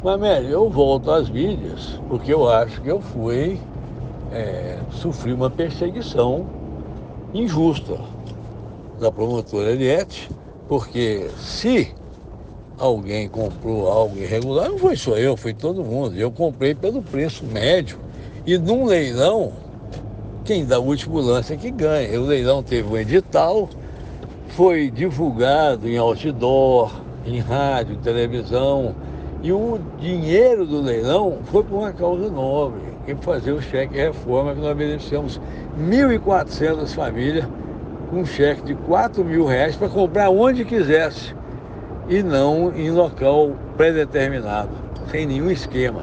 Mas, Mary, eu volto às mídias porque eu acho que eu sofri uma perseguição injusta da promotora Eliette, porque se alguém comprou algo irregular, não foi só eu, foi todo mundo. Eu comprei pelo preço médio e num leilão, quem dá o último lance é que ganha. O leilão teve um edital, foi divulgado em outdoor, em rádio, televisão, e o dinheiro do leilão foi para uma causa nobre, que foi fazer o cheque reforma, que nós beneficiamos 1.400 famílias com um cheque de R$ 4.000 para comprar onde quisesse e não em local pré-determinado, sem nenhum esquema.